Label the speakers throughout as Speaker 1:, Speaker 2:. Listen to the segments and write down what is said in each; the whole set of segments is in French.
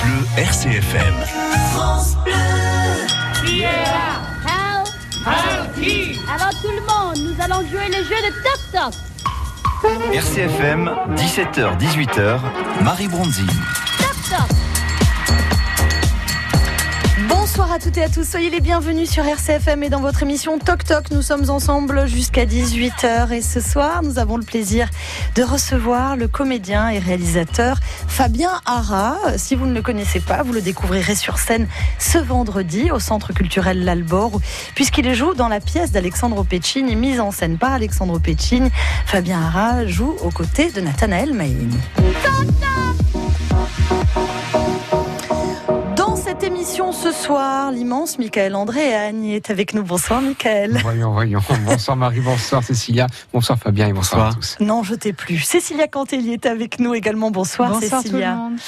Speaker 1: Bleu RCFM.
Speaker 2: France Bleu.
Speaker 3: Qui est là? Qui?
Speaker 4: Alors tout le monde, nous allons jouer le jeu de Toc Toc.
Speaker 1: RCFM, 17h-18h, Marie Bronzine.
Speaker 4: Toc Toc.
Speaker 5: Bonsoir à toutes et à tous, soyez les bienvenus sur RCFM et dans votre émission Toc Toc. Nous sommes ensemble jusqu'à 18h et ce soir nous avons le plaisir de recevoir le comédien et réalisateur Fabien Harrat. Si vous ne le connaissez pas, vous le découvrirez sur scène ce vendredi au Centre culturel L'Albor, puisqu'il joue dans la pièce d'Alexandre Pecini, mise en scène par Alexandre Pecini. Fabien Harrat joue aux côtés de Nathanaël Mahini. Cette émission ce soir, l'immense Michael Andréani est avec nous. Bonsoir Michael.
Speaker 6: Voyons. Bonsoir Marie, bonsoir Cécilia, bonsoir Fabien et bonsoir à tous.
Speaker 5: Non, je t'ai plus. Cécilia Cantelli est avec nous également. Bonsoir Cécilia.
Speaker 7: Tout le monde.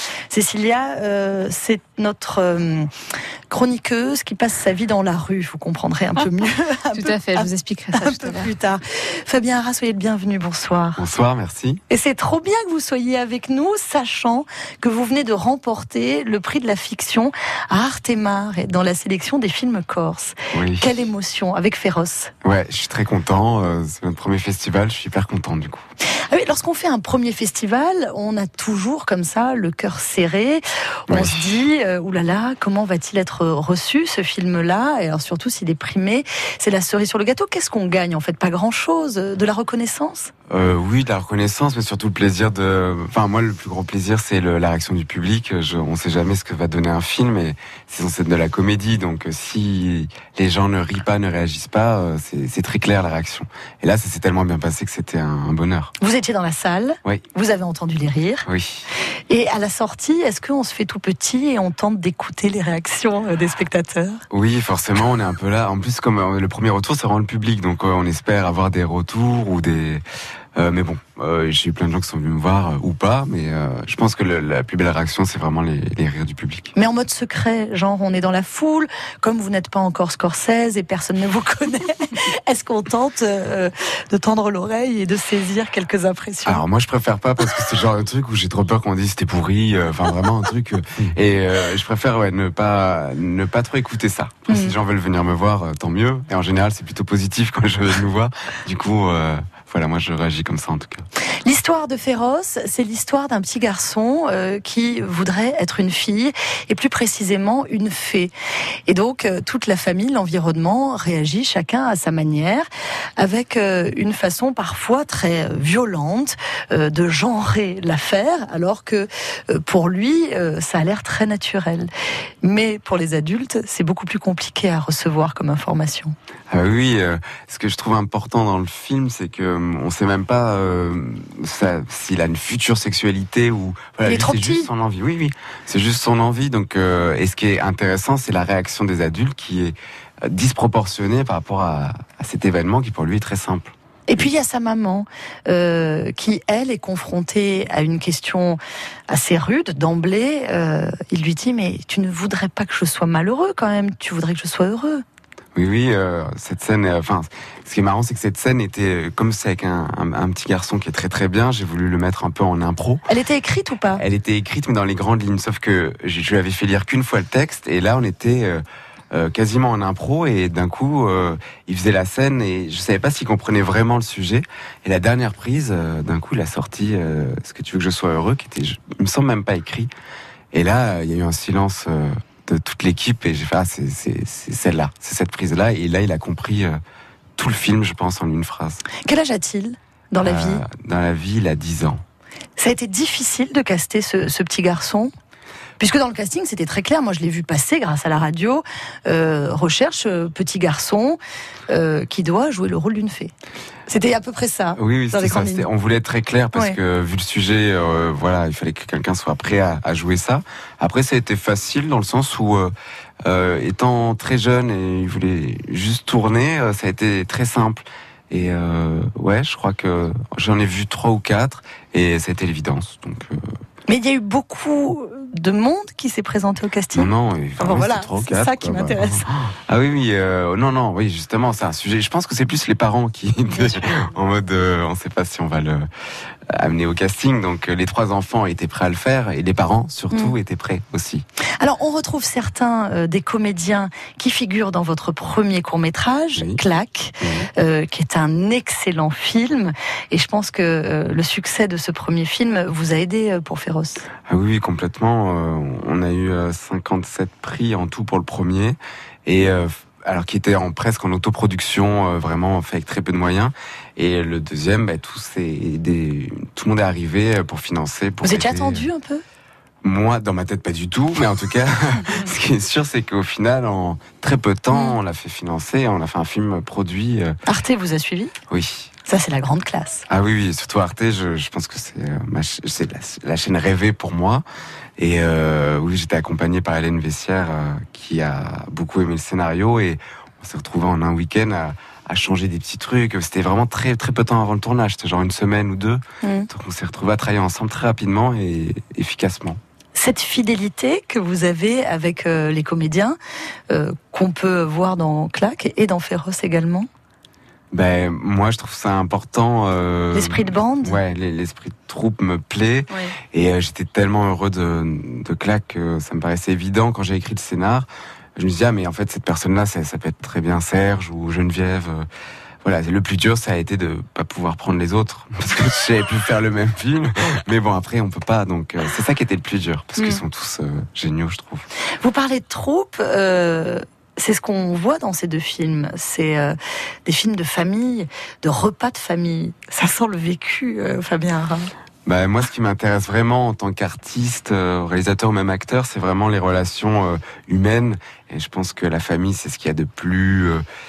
Speaker 5: Cécilia, c'est notre chroniqueuse qui passe sa vie dans la rue. Vous comprendrez un peu mieux.
Speaker 7: Tout à fait, je vous expliquerai ça tout à l'heure.
Speaker 5: Plus tard. Fabien Harrat, soyez le bienvenu. Bonsoir.
Speaker 8: Bonsoir, merci.
Speaker 5: Et c'est trop bien que vous soyez avec nous, sachant que vous venez de remporter le prix de la fiction à Artemare dans la sélection des films corses.
Speaker 8: Oui.
Speaker 5: Quelle émotion, avec Féroce.
Speaker 8: Ouais, je suis très content. C'est notre premier festival, je suis hyper content du coup.
Speaker 5: Ah oui, lorsqu'on fait un premier festival, on a toujours comme ça le cœur serré. On se dit, oulala, comment va-t-il être reçu ce film-là? Et alors surtout s'il est primé, c'est la cerise sur le gâteau. Qu'est-ce qu'on gagne en fait? Pas grand-chose. De la reconnaissance?
Speaker 8: Oui, de la reconnaissance, mais surtout le plaisir de... Enfin, moi, le plus grand plaisir, c'est la réaction du public. On sait jamais ce que va donner un film, et c'est censé être de la comédie. Donc, si les gens ne rient pas, ne réagissent pas, c'est très clair la réaction. Et là, ça s'est tellement bien passé que c'était un bonheur.
Speaker 5: Vous étiez dans la salle.
Speaker 8: Oui.
Speaker 5: Vous avez entendu les rires.
Speaker 8: Oui.
Speaker 5: Et à la sortie, est-ce qu'on se fait tout petit et on tente d'écouter les réactions des spectateurs?
Speaker 8: Oui, forcément, on est un peu là. En plus, comme le premier retour, c'est vraiment le public. Donc, on espère avoir des retours ou des... mais bon, j'ai eu plein de gens qui sont venus me voir, ou pas, mais je pense que la plus belle réaction, c'est vraiment les rires du public.
Speaker 5: Mais en mode secret, genre on est dans la foule, comme vous n'êtes pas encore Scorsese et personne ne vous connaît, est-ce qu'on tente de tendre l'oreille et de saisir quelques impressions?
Speaker 8: Alors moi je préfère pas, parce que c'est le genre de truc où j'ai trop peur qu'on dise c'était pourri, enfin vraiment un truc, et je préfère ne pas trop écouter ça. Après, si les gens veulent venir me voir, tant mieux, et en général c'est plutôt positif quand je vais nous voir, du coup... Voilà, moi je réagis comme ça en tout cas.
Speaker 5: L'histoire de Féroce, c'est l'histoire d'un petit garçon qui voudrait être une fille, et plus précisément une fée. Et donc toute la famille, l'environnement réagit chacun à sa manière, avec une façon parfois très violente de genrer l'affaire, alors que pour lui, ça a l'air très naturel. Mais pour les adultes, c'est beaucoup plus compliqué à recevoir comme information.
Speaker 8: Oui, ce que je trouve important dans le film, c'est que on sait même pas s'il a une future sexualité ou voilà,
Speaker 5: il est trop petit.
Speaker 8: Juste son envie. Oui, c'est juste son envie. Donc, et ce qui est intéressant, c'est la réaction des adultes qui est disproportionnée par rapport à cet événement qui pour lui est très simple.
Speaker 5: Et puis il y a sa maman qui, elle, est confrontée à une question assez rude d'emblée. Il lui dit, mais tu ne voudrais pas que je sois malheureux quand même, tu voudrais que je sois heureux.
Speaker 8: Oui, cette scène, ce qui est marrant, c'est que cette scène était, comme c'est avec un petit garçon qui est très très bien, j'ai voulu le mettre un peu en impro.
Speaker 5: Elle était écrite ou pas?
Speaker 8: Elle était écrite, mais dans les grandes lignes, sauf que je lui avais fait lire qu'une fois le texte, et là on était quasiment en impro, et d'un coup, il faisait la scène, et je savais pas s'il comprenait vraiment le sujet, et la dernière prise, d'un coup, il a sorti « Est-ce que tu veux que je sois heureux ?» qui était, il me semble même pas écrit, et là, il y a eu un silence... de toute l'équipe, et j'ai fait c'est celle-là, c'est cette prise-là, et là il a compris tout le film, je pense, en une phrase.
Speaker 5: Quel âge a-t-il dans la vie?
Speaker 8: Dans la vie, il a 10 ans.
Speaker 5: Ça a été difficile de caster ce petit garçon? Puisque dans le casting, c'était très clair. Moi, je l'ai vu passer grâce à la radio. Recherche petit garçon qui doit jouer le rôle d'une fée. C'était à peu près ça.
Speaker 8: Oui,
Speaker 5: dans
Speaker 8: c'était ça. On voulait être très clair parce que vu le sujet, voilà, il fallait que quelqu'un soit prêt à jouer ça. Après, ça a été facile dans le sens où, étant très jeune et il voulait juste tourner, ça a été très simple. Et je crois que j'en ai vu 3 ou 4 et ça a été l'évidence. Donc.
Speaker 5: Mais il y a eu beaucoup de monde qui s'est présenté au casting.
Speaker 8: Non,
Speaker 5: voilà, c'est ça qui m'intéresse.
Speaker 8: Ah oui, justement, c'est un sujet. Je pense que c'est plus les parents qui en mode, on ne sait pas si on va amené au casting. Donc les 3 enfants étaient prêts à le faire et les parents surtout étaient prêts aussi.
Speaker 5: Alors on retrouve certains des comédiens qui figurent dans votre premier court-métrage, Claque, qui est un excellent film. Et je pense que le succès de ce premier film vous a aidé pour Féroce.
Speaker 8: Ah oui, complètement. On a eu 57 prix en tout pour le premier. Et alors qui était presque en autoproduction, vraiment fait avec très peu de moyens. Et le deuxième, tout le monde est arrivé pour financer.
Speaker 5: Vous étiez attendu un peu ?
Speaker 8: Moi, dans ma tête, pas du tout. Mais en tout cas, ce qui est sûr, c'est qu'au final, en très peu de temps, on l'a fait financer. On a fait un film produit.
Speaker 5: Arte vous a suivi ?
Speaker 8: Oui.
Speaker 5: Ça, c'est la grande classe.
Speaker 8: Ah oui, surtout Arte, je pense que c'est la chaîne rêvée pour moi. Et oui, j'étais accompagné par Hélène Vessière, qui a beaucoup aimé le scénario. Et on s'est retrouvés en un week-end à changer des petits trucs. C'était vraiment très, très peu de temps avant le tournage. C'était genre 1 semaine ou 2. Donc on s'est retrouvés à travailler ensemble très rapidement et efficacement.
Speaker 5: Cette fidélité que vous avez avec les comédiens, qu'on peut voir dans Claque et dans Féroce également ?
Speaker 8: Moi, je trouve ça important.
Speaker 5: L'esprit de bande ?
Speaker 8: Ouais, l'esprit de troupe me plaît.
Speaker 5: Oui.
Speaker 8: Et j'étais tellement heureux de Claque que ça me paraissait évident quand j'ai écrit le scénar. Je me disais, mais en fait, cette personne-là, ça peut être très bien Serge ou Geneviève. Voilà, le plus dur, ça a été de pas pouvoir prendre les autres. Parce que j'avais pu faire le même film. Mais bon, après, on peut pas. Donc, c'est ça qui était le plus dur. Parce qu'ils sont tous géniaux, je trouve.
Speaker 5: Vous parlez de troupe. C'est ce qu'on voit dans ces 2 films. C'est des films de famille, de repas de famille. Ça sent le vécu, Fabien Harra.
Speaker 8: Moi, ce qui m'intéresse vraiment en tant qu'artiste, réalisateur ou même acteur, c'est vraiment les relations humaines. Et je pense que la famille, c'est ce qu'il y a de plus,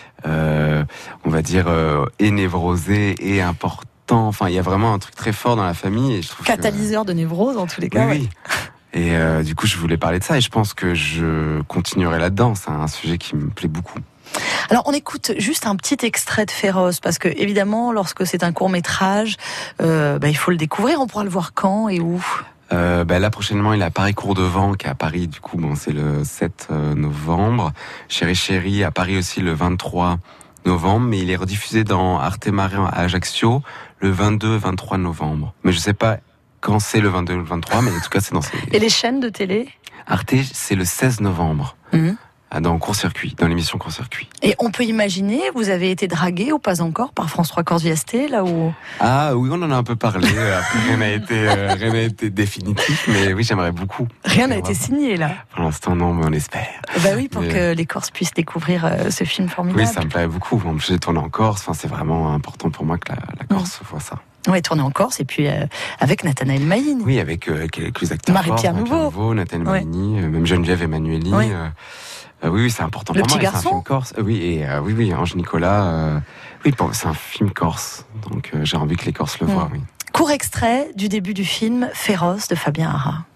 Speaker 8: on va dire, énévrosé et important. Enfin, il y a vraiment un truc très fort dans la famille. Et je trouve
Speaker 5: catalyseur de névrose, en tous les cas.
Speaker 8: Oui. Et du coup, je voulais parler de ça et je pense que je continuerai là-dedans. C'est un sujet qui me plaît beaucoup.
Speaker 5: Alors, on écoute juste un petit extrait de Féroce, parce que, évidemment, lorsque c'est un court-métrage, il faut le découvrir. On pourra le voir quand et où ?
Speaker 8: Là, prochainement, il est à Paris Cours de Vent, qui est à Paris, du coup, c'est le 7 novembre. Chéri Chéri, à Paris aussi, le 23 novembre. Mais il est rediffusé dans Arte Mare à Ajaccio, le 22-23 novembre. Mais je sais pas quand c'est le 22 ou le 23, mais en tout cas, c'est dans ces...
Speaker 5: Et les chaînes de télé ?
Speaker 8: Arte, c'est le 16 novembre. Dans Court-Circuit, dans l'émission Court-Circuit.
Speaker 5: Et on peut imaginer, vous avez été dragué ou pas encore par France 3 Corse Viasté, là où...
Speaker 8: Ah oui, on en a un peu parlé. Après, rien n'a été définitif, mais oui, j'aimerais beaucoup.
Speaker 5: Rien n'a été signé, là.
Speaker 8: Pour l'instant, non, mais on espère.
Speaker 5: Oui, pour que les Corses puissent découvrir ce film formidable.
Speaker 8: Oui, ça me plairait beaucoup. En plus, j'ai tourné en Corse. C'est vraiment important pour moi que la Corse voit ça.
Speaker 5: Oui, tourné en Corse, et puis avec Nathanaël Mahine.
Speaker 8: Oui, avec les acteurs
Speaker 5: Marie-Pierre Nouveau,
Speaker 8: Nathanaël Mahini, même Geneviève Emmanueli. Oui. Oui, c'est important pour moi.
Speaker 5: Petit garçon.
Speaker 8: C'est un film corse. Oui, Ange Nicolas. C'est un film corse. Donc, j'ai envie que les Corses le voient, oui.
Speaker 5: Court extrait du début du film Féroce de Fabien Harra.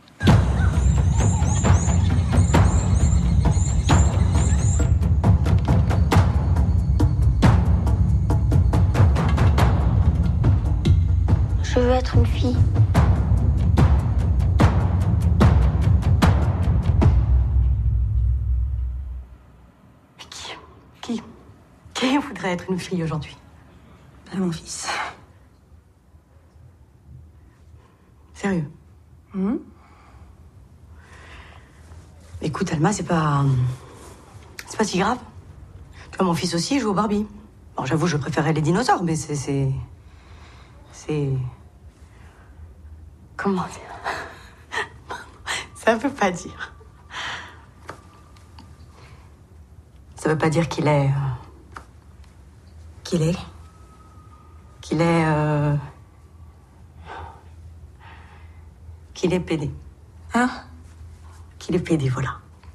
Speaker 4: Je veux être une fille.
Speaker 2: Qui voudrait être une fille aujourd'hui ? Mon fils. Sérieux ? Écoute, Alma, c'est pas si grave. Tu vois, mon fils aussi joue au Barbie. Bon, j'avoue, je préférais les dinosaures, mais c'est... Comment dire ? Ça veut pas dire. Ça veut pas dire qu'il est... Qu'il est pédé. Hein ? Qu'il est pédé, voilà.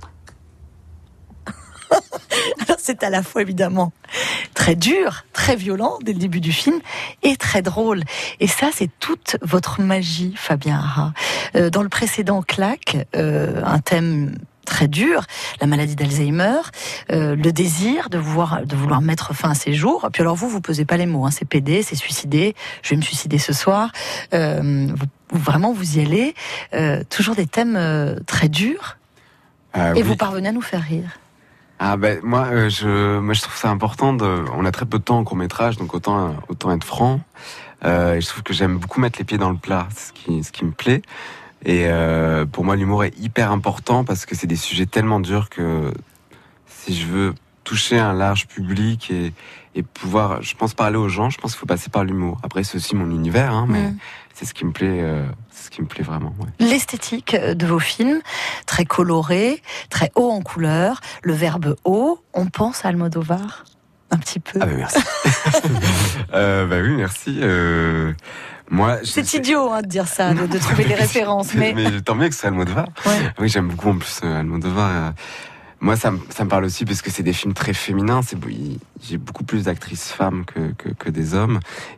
Speaker 5: Alors c'est à la fois évidemment très dur, très violent dès le début du film et très drôle. Et ça, c'est toute votre magie, Fabien Harra. Dans le précédent Claque, un thème très dur, la maladie d'Alzheimer, le désir de vouloir mettre fin à ses jours. Puis alors vous pesez pas les mots, c'est PD, c'est suicider, je vais me suicider ce soir. Vous y allez. Toujours des thèmes très durs. Et oui. Vous parvenez à nous faire rire.
Speaker 8: Moi, je trouve ça important. On a très peu de temps en court-métrage, donc autant être franc. Et je trouve que j'aime beaucoup mettre les pieds dans le plat, ce qui me plaît. Et pour moi, l'humour est hyper important parce que c'est des sujets tellement durs que si je veux toucher un large public et pouvoir, je pense, parler aux gens, je pense qu'il faut passer par l'humour. Après, c'est aussi mon univers, mais c'est ce qui me plaît vraiment. Ouais.
Speaker 5: L'esthétique de vos films, très coloré, très haut en couleur, le verbe haut, on pense à Almodovar un petit peu.
Speaker 8: Ah merci. Oui, merci. Moi,
Speaker 5: c'est idiot de dire ça, de trouver les références. Mais
Speaker 8: tant mieux que c'est Almodovar. Ouais. Oui, j'aime beaucoup en plus Almodovar. Moi, ça me parle aussi parce que c'est des films très féminins. J'ai beaucoup plus d'actrices femmes que des hommes.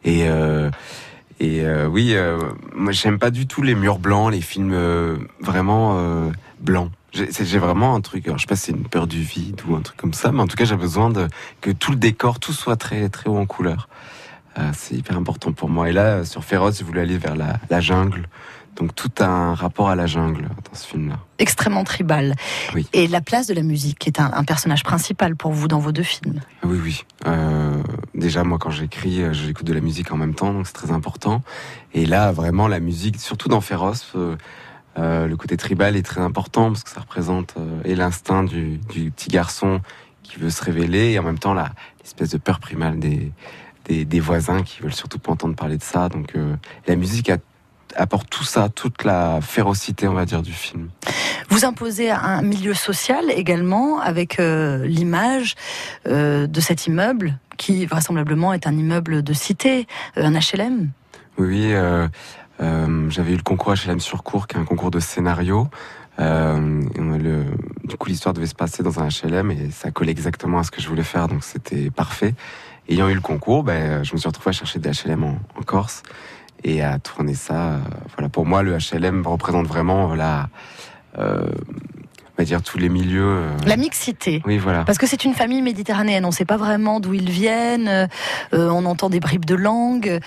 Speaker 8: Moi, j'aime pas du tout les murs blancs, les films vraiment blancs. J'ai vraiment un truc, alors je sais pas si c'est une peur du vide ou un truc comme ça, mais en tout cas, j'ai besoin que tout le décor, tout soit très, très haut en couleur. C'est hyper important pour moi. Et là, sur Féroce, je voulais aller vers la jungle. Donc tout a un rapport à la jungle dans ce film-là.
Speaker 5: Extrêmement tribal.
Speaker 8: Oui.
Speaker 5: Et la place de la musique, qui est un personnage principal pour vous dans vos deux films.
Speaker 8: Oui. Déjà, moi, quand j'écris, j'écoute de la musique en même temps, donc c'est très important. Et là, vraiment, la musique, surtout dans Féroce, le côté tribal est très important parce que ça représente et l'instinct du petit garçon qui veut se révéler et en même temps l'espèce de peur primale des voisins qui veulent surtout pas entendre parler de ça. Donc la musique apporte tout ça, toute la férocité, on va dire, du film.
Speaker 5: Vous imposez un milieu social également avec l'image de cet immeuble qui vraisemblablement est un immeuble de cité, un HLM.
Speaker 8: Oui, j'avais eu le concours HLM sur Cour, qui est un concours de scénario. Du coup, l'histoire devait se passer dans un HLM et ça collait exactement à ce que je voulais faire, donc c'était parfait. Ayant eu le concours, je me suis retrouvé à chercher des HLM en Corse et à tourner ça. Voilà, pour moi, le HLM représente vraiment on va dire tous les milieux.
Speaker 5: La mixité.
Speaker 8: Oui, voilà.
Speaker 5: Parce que c'est une famille méditerranéenne. On ne sait pas vraiment d'où ils viennent. On entend des bribes de langue.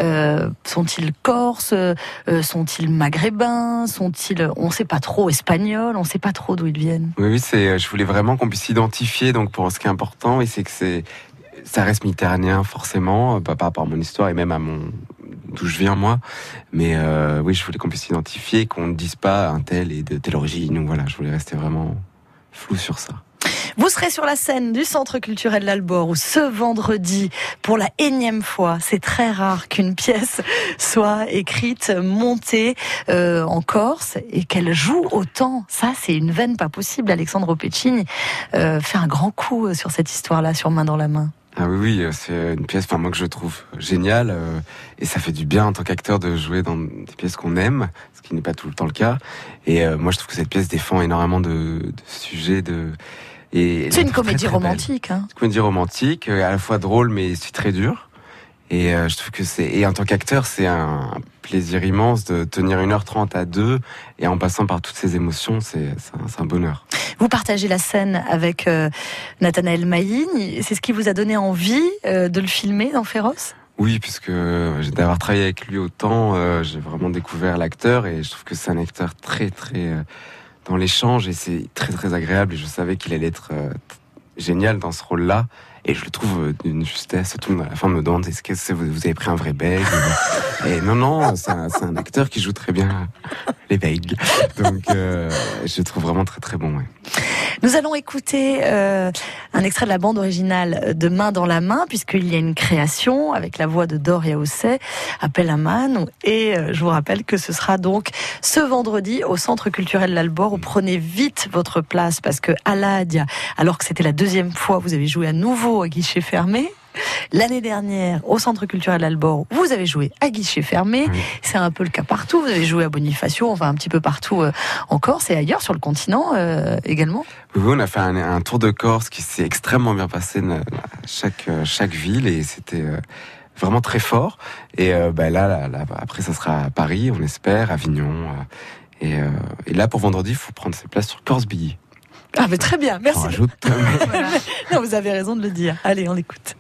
Speaker 5: Sont-ils corses? Sont-ils maghrébins? On ne sait pas trop, espagnols? On ne sait pas trop d'où ils viennent.
Speaker 8: Oui, je voulais vraiment qu'on puisse s'identifier. Donc, pour ce qui est important, c'est que ça reste méditerranéen forcément, par rapport à mon histoire et même à d'où je viens moi. Mais oui, je voulais qu'on puisse s'identifier, qu'on ne dise pas un tel et de telle origine. Donc voilà, je voulais rester vraiment flou sur ça.
Speaker 5: Vous serez sur la scène du Centre culturel l'Albor ce vendredi pour la énième fois. C'est très rare qu'une pièce soit écrite, montée en Corse et qu'elle joue autant. Ça, c'est une veine pas possible. Alexandre Pecini fait un grand coup sur cette histoire-là, sur Main dans la main.
Speaker 8: Ah oui, c'est une pièce, moi que je trouve géniale, et ça fait du bien en tant qu'acteur de jouer dans des pièces qu'on aime, ce qui n'est pas tout le temps le cas. Et moi, je trouve que cette pièce défend énormément de sujets
Speaker 5: c'est une comédie romantique.
Speaker 8: Une comédie romantique, à la fois drôle, mais c'est très dur. Et je trouve que et en tant qu'acteur, c'est un plaisir immense de tenir 1h30 à deux, et en passant par toutes ces émotions, c'est un bonheur.
Speaker 5: Vous partagez la scène avec Nathanaël Mahigne. C'est ce qui vous a donné envie de le filmer dans Féroce ?
Speaker 8: Oui, puisque d'avoir travaillé avec lui autant, j'ai vraiment découvert l'acteur, et je trouve que c'est un acteur très, très dans l'échange, et c'est très, très agréable, et je savais qu'il allait être génial dans ce rôle-là. Et je le trouve d'une justesse. Tout le monde à la fin me demande, est-ce que vous avez pris un vrai bègue? Et non, c'est un acteur qui joue très bien les bègues. Donc, je le trouve vraiment très très bon. Ouais.
Speaker 5: Nous allons écouter un extrait de la bande originale de Main dans la main, puisqu'il y a une création avec la voix de Dor Yaoussé, Appel à Man. Et je vous rappelle que ce sera donc ce vendredi au Centre culturel l'Albor, où prenez vite votre place, parce que Aladia, alors que c'était la deuxième fois, vous avez joué à nouveau à guichet fermé. L'année dernière, au Centre culturel l'Albor, vous avez joué à guichet fermé. Oui. C'est un peu le cas partout. Vous avez joué à Bonifacio, enfin un petit peu partout en Corse et ailleurs sur le continent également.
Speaker 8: Oui, on a fait un tour de Corse qui s'est extrêmement bien passé chaque ville, et c'était vraiment très fort. Et là, après, ça sera à Paris, on espère, Avignon. Et là, pour vendredi, il faut prendre ses places sur Corse Billy.
Speaker 5: Ah, mais très bien, merci.
Speaker 8: Voilà.
Speaker 5: Non, vous avez raison de le dire. Allez, on écoute.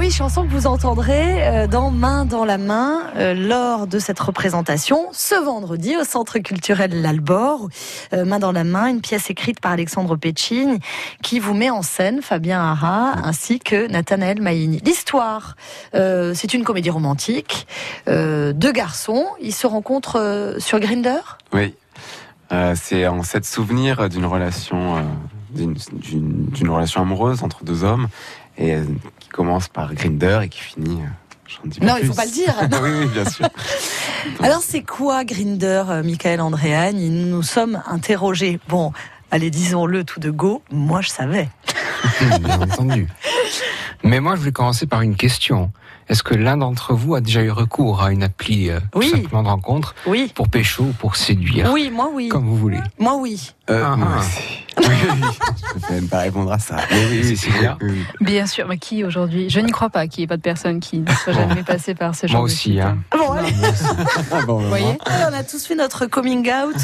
Speaker 5: oui, chanson que vous entendrez dans Main dans la main lors de cette représentation ce vendredi au Centre culturel L'Albor. Main dans la main, une pièce écrite par Alexandre Pechin qui vous met en scène Fabien Harrat ainsi que Nathanaël Maïni. L'histoire, c'est une comédie romantique. Deux garçons, ils se rencontrent sur Grindr.
Speaker 8: Oui, c'est en 7 souvenirs d'une relation, d'une relation amoureuse entre deux hommes, et qui commence par Grindr et qui finit. J'en dis pas
Speaker 5: non,
Speaker 8: plus.
Speaker 5: il faut pas le dire.
Speaker 8: Oui, bien sûr.
Speaker 5: Alors c'est quoi Grindr, Michael Andréani? Nous nous sommes interrogés. Bon, allez, disons-le tout de go. Moi, je savais.
Speaker 6: Bien entendu. Mais moi, je voulais commencer par une question. Est-ce que l'un d'entre vous a déjà eu recours à une appli tout simplement de rencontre pour pécho ou pour séduire?
Speaker 5: Oui, moi oui.
Speaker 6: Comme vous voulez.
Speaker 5: Moi oui.
Speaker 8: Moi aussi. Oui. Je peux même pas répondre à ça.
Speaker 6: Oui, c'est clair.
Speaker 7: Bien sûr, mais qui aujourd'hui? Je n'y crois pas qu'il n'y ait pas de personne qui ne soit jamais passée par ce genre
Speaker 6: moi
Speaker 7: de
Speaker 6: aussi,
Speaker 7: site.
Speaker 6: hein.
Speaker 5: Bon, allez.
Speaker 8: Bon,
Speaker 7: Vous voyez
Speaker 5: On a tous fait notre coming out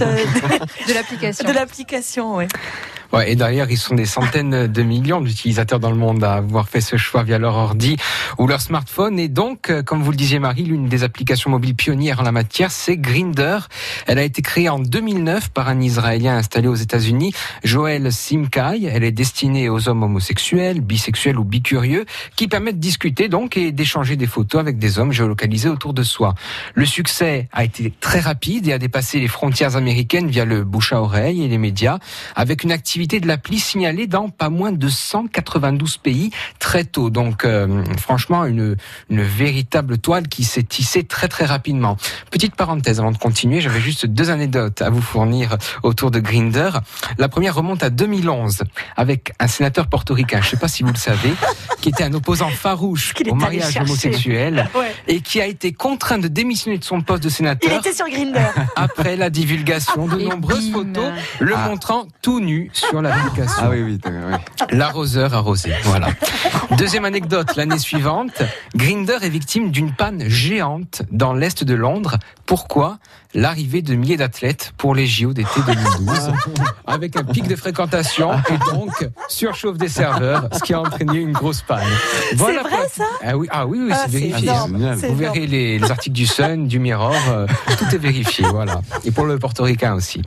Speaker 7: de l'application.
Speaker 5: de l'application, oui.
Speaker 6: Ouais, et d'ailleurs, ils sont des centaines de millions d'utilisateurs dans le monde à avoir fait ce choix via leur ordi ou leur smartphone. Et donc, comme vous le disiez Marie, l'une des applications mobiles pionnières en la matière, c'est Grindr. Elle a été créée en 2009 par un Israélien installé aux États-Unis, Joël Simkai. Elle est destinée aux hommes homosexuels, bisexuels ou bicurieux, qui permettent de discuter donc et d'échanger des photos avec des hommes géolocalisés autour de soi. Le succès a été très rapide et a dépassé les frontières américaines via le bouche à oreille et les médias, avec une activité de l'appli signalée dans pas moins de 192 pays très tôt. Donc franchement, une véritable toile qui s'est tissée très très rapidement. Petite parenthèse avant de continuer, j'avais juste 2 anecdotes à vous fournir autour de Grindr. La première remonte à 2011 avec un sénateur portoricain, je ne sais pas si vous le savez, qui était un opposant farouche au mariage homosexuel et qui a été contraint de démissionner de son poste de sénateur.
Speaker 5: Il était sur Grindr.
Speaker 6: Après la divulgation de nombreuses photos le montrant tout nu sur l'application.
Speaker 8: Ah oui.
Speaker 6: L'arroseur arrosé, voilà. Deuxième anecdote, l'année suivante, Grindr est victime d'une panne géante dans l'est de Londres. Pourquoi ? L'arrivée de milliers d'athlètes pour les JO d'été 2012, avec un pic de fréquentation et donc surchauffe des serveurs, ce qui a entraîné une grosse panne. Voilà.
Speaker 5: C'est vrai ça ?
Speaker 6: Ah oui, c'est vérifié.
Speaker 5: Énorme.
Speaker 6: Vous verrez les articles du Sun, du Mirror, tout est vérifié, voilà. Et pour le portoricain aussi.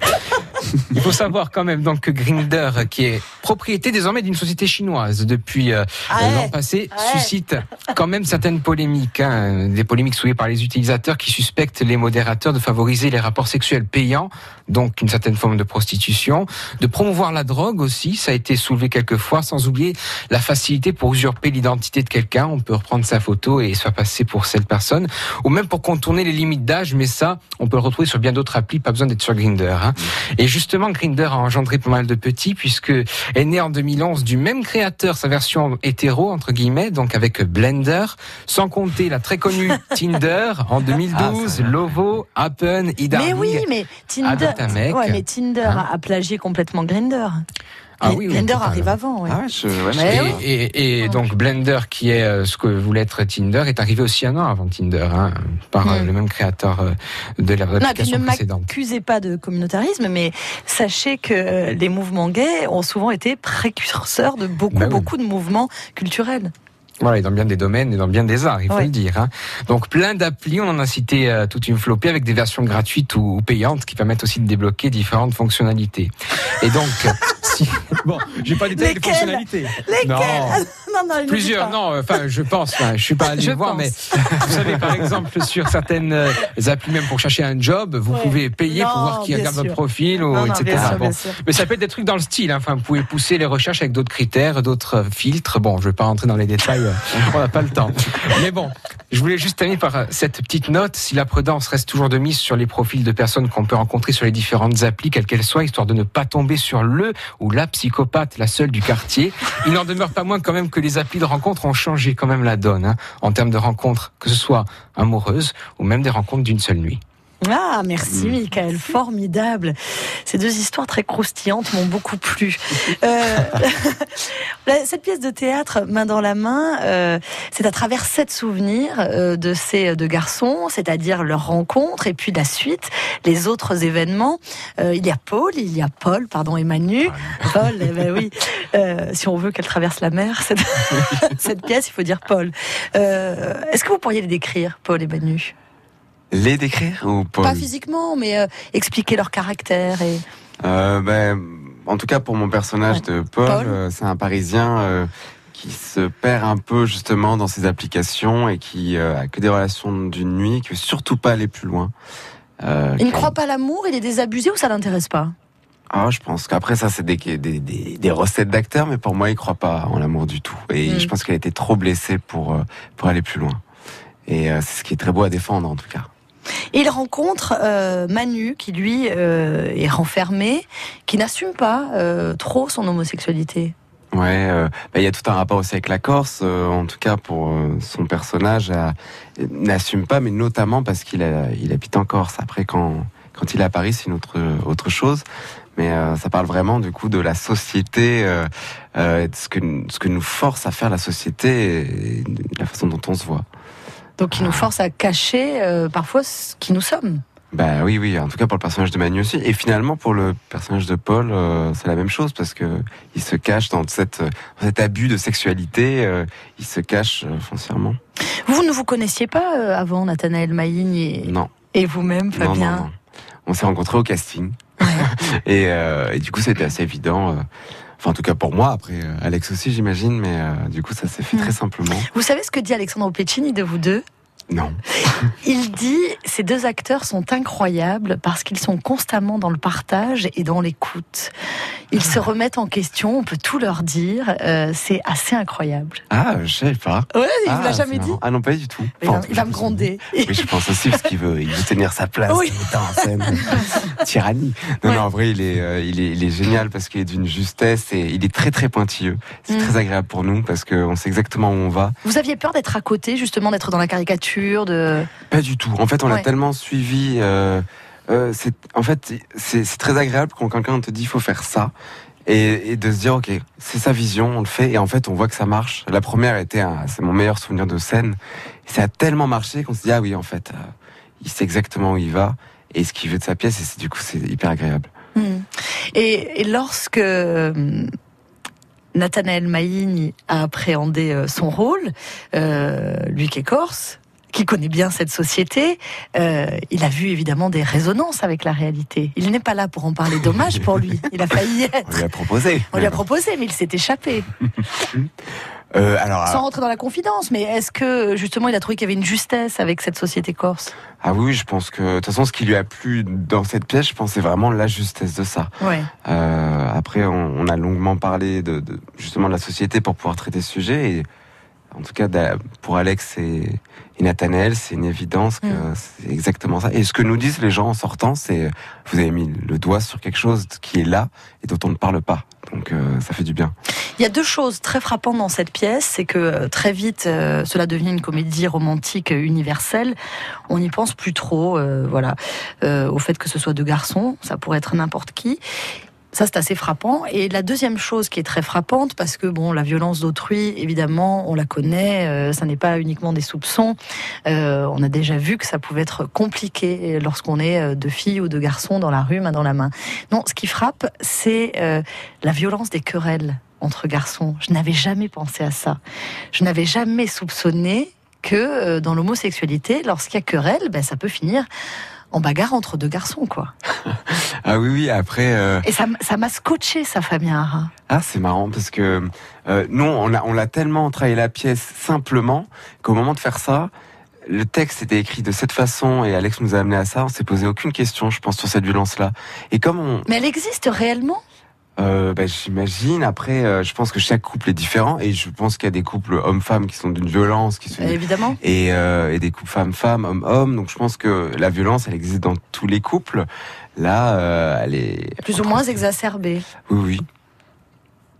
Speaker 6: Il faut savoir quand même donc que Grindr, qui est propriété désormais d'une société chinoise depuis l'an passé, suscite quand même certaines polémiques, des polémiques soulevées par les utilisateurs qui suspectent les modérateurs de favoriser les rapports sexuels payants, donc une certaine forme de prostitution, de promouvoir la drogue aussi, ça a été soulevé quelques fois, sans oublier la facilité pour usurper l'identité de quelqu'un. On peut reprendre sa photo et se faire passer pour cette personne, ou même pour contourner les limites d'âge, mais ça, on peut le retrouver sur bien d'autres applis, pas besoin d'être sur Grindr. Et justement, Grindr a engendré pas mal de petits, puisque est né en 2011 du même créateur, sa version hétéro, entre guillemets, donc avec Blender, sans compter la très connue Tinder en 2012, Lovo, Happen, Idarling.
Speaker 5: Mais oui, mais Tinder, mais Tinder a plagié complètement Grindr. Blender arrive avant.
Speaker 6: Et donc Blender, qui est ce que voulait être Tinder, est arrivé aussi un an avant Tinder, par le même créateur de l'application précédente.
Speaker 5: Ne m'accusez pas de communautarisme, mais sachez que les mouvements gays ont souvent été précurseurs de beaucoup de mouvements culturels.
Speaker 6: Voilà, et dans bien des domaines et dans bien des arts, il faut le dire. Donc plein d'applis, on en a cité toute une flopée avec des versions gratuites ou payantes qui permettent aussi de débloquer différentes fonctionnalités. Et donc, bon, j'ai pas détaillé les fonctionnalités.
Speaker 5: Lesquelles ? Non,
Speaker 6: plusieurs, je pense, je suis pas allé le voir, mais vous savez, par exemple, sur certaines applis, même pour chercher un job, vous pouvez payer pour voir qui regarde votre profil, etc. Bien sûr. Mais ça peut être des trucs dans le style, vous pouvez pousser les recherches avec d'autres critères, d'autres filtres. Bon, je vais pas rentrer dans les détails, on n'a pas le temps. Mais bon, je voulais juste terminer par cette petite note. Si la prudence reste toujours de mise sur les profils de personnes qu'on peut rencontrer sur les différentes applis, quelles qu'elles soient, histoire de ne pas tomber sur le ou la psychopathe, la seule du quartier, il n'en demeure pas moins quand même que les applis de rencontres ont changé quand même la donne, en termes de rencontres, que ce soit amoureuses ou même des rencontres d'une seule nuit.
Speaker 5: Ah, merci Michael, formidable. Ces deux histoires très croustillantes m'ont beaucoup plu. Cette pièce de théâtre, Main dans la main, c'est à travers 7 souvenirs de ces deux garçons, c'est-à-dire leur rencontre et puis la suite, les autres événements. Il y a Paul et Manu. Paul, oui. Si on veut qu'elle traverse la mer, cette pièce, il faut dire Paul. Est-ce que vous pourriez les décrire, Paul et Manu ?
Speaker 8: Les décrire ou Paul ?
Speaker 5: Pas physiquement, mais expliquer leur caractère.
Speaker 8: En tout cas, pour mon personnage de Paul. C'est un Parisien qui se perd un peu justement dans ses applications et qui a que des relations d'une nuit, qui veut surtout pas aller plus loin.
Speaker 5: Il ne croit pas à l'amour, il est désabusé ou ça l'intéresse pas ?
Speaker 8: Ah, je pense qu'après ça, c'est des recettes d'acteurs, mais pour moi, il croit pas en l'amour du tout. Et je pense qu'il a été trop blessé pour aller plus loin. Et c'est ce qui est très beau à défendre, en tout cas.
Speaker 5: Et il rencontre Manu, qui lui est renfermé, qui n'assume pas trop son homosexualité.
Speaker 8: Ouais, il y a tout un rapport aussi avec la Corse, en tout cas pour son personnage, n'assume pas, mais notamment parce qu'il habite en Corse. Après, quand il est à Paris, c'est une autre chose. Mais ça parle vraiment du coup de la société, de ce que nous force à faire la société et de la façon dont on se voit.
Speaker 5: Donc il nous force à cacher parfois ce qui nous sommes.
Speaker 8: Bah oui, en tout cas pour le personnage de Manu aussi. Et finalement pour le personnage de Paul, c'est la même chose parce que il se cache dans cet abus de sexualité, il se cache foncièrement.
Speaker 5: Vous ne vous connaissiez pas avant, Nathanaël Maïgne
Speaker 8: Non.
Speaker 5: Et vous-même, Fabien ?
Speaker 8: Non. On s'est rencontrés au casting. Ouais. et du coup c'était assez évident. Enfin, en tout cas pour moi, après Alex aussi j'imagine, mais du coup ça s'est fait très simplement.
Speaker 5: Vous savez ce que dit Alexandre Pecini de vous deux ?
Speaker 8: Non.
Speaker 5: Il dit « Ces deux acteurs sont incroyables parce qu'ils sont constamment dans le partage et dans l'écoute. Ils se remettent en question, on peut tout leur dire. C'est assez incroyable. »
Speaker 8: Ah, je savais pas.
Speaker 5: Ouais, il vous l'a jamais dit ?
Speaker 8: Ah non, pas du tout.
Speaker 5: Enfin, il va me gronder.
Speaker 8: Oui, je pense aussi parce qu'il veut tenir sa place.
Speaker 5: Oui.
Speaker 8: Il est en scène. Tyrannie. Non, en vrai, il est génial parce qu'il est d'une justesse et il est très très pointilleux. C'est très agréable pour nous parce qu'on sait exactement où on va.
Speaker 5: Vous aviez peur d'être à côté, justement, d'être dans la caricature
Speaker 8: Pas du tout. En fait, on l'a tellement suivi. C'est très agréable quand quelqu'un te dit il faut faire ça et de se dire ok, c'est sa vision, on le fait et en fait on voit que ça marche. La première c'est mon meilleur souvenir de scène. Et ça a tellement marché qu'on se dit ah oui en fait il sait exactement où il va et ce qu'il veut de sa pièce et du coup c'est hyper agréable.
Speaker 5: Et lorsque Nathanaël Maïgne a appréhendé son rôle, lui qui est corse, qui connaît bien cette société, il a vu évidemment des résonances avec la réalité. Il n'est pas là pour en parler, dommage pour lui. Il a failli y être.
Speaker 8: On lui a proposé.
Speaker 5: Mais il s'est échappé.
Speaker 8: Alors,
Speaker 5: sans rentrer dans la confidence, mais est-ce que justement il a trouvé qu'il y avait une justesse avec cette société corse ?
Speaker 8: Ah oui, je pense que de toute façon ce qui lui a plu dans cette pièce, je pense c'est vraiment la justesse de ça.
Speaker 5: Ouais.
Speaker 8: Après on a longuement parlé de justement de la société pour pouvoir traiter ce sujet et en tout cas pour Alex et Nathanaël, c'est une évidence que c'est exactement ça. Et ce que nous disent les gens en sortant, c'est vous avez mis le doigt sur quelque chose qui est là et dont on ne parle pas. Donc ça fait du bien.
Speaker 5: Il y a deux choses très frappantes dans cette pièce, c'est que très vite cela devient une comédie romantique universelle. On n'y pense plus trop, au fait que ce soit deux garçons, ça pourrait être n'importe qui. Ça, c'est assez frappant. Et la deuxième chose qui est très frappante, parce que la violence d'autrui, évidemment, on la connaît, ça n'est pas uniquement des soupçons. On a déjà vu que ça pouvait être compliqué lorsqu'on est deux filles ou deux garçons dans la rue, main dans la main. Non, ce qui frappe, c'est la violence des querelles entre garçons. Je n'avais jamais pensé à ça. Je n'avais jamais soupçonné que dans l'homosexualité, lorsqu'il y a querelle, ça peut finir en bagarre entre deux garçons, quoi.
Speaker 8: Ah oui, après...
Speaker 5: Et ça m'a scotché, ça, Fabien Harra.
Speaker 8: Ah, c'est marrant, parce que nous, on l'a tellement travaillé la pièce simplement, qu'au moment de faire ça, le texte était écrit de cette façon, et Alex nous a amené à ça, on s'est posé aucune question, je pense, sur cette violence-là. Et comme
Speaker 5: Mais elle existe réellement ?
Speaker 8: J'imagine. Après, je pense que chaque couple est différent et je pense qu'il y a des couples hommes-femmes qui sont d'une violence,
Speaker 5: évidemment,
Speaker 8: et des couples femmes-femmes, hommes-hommes. Donc je pense que la violence, elle existe dans tous les couples. Là, elle est
Speaker 5: plus ou moins exacerbée.
Speaker 8: Oui.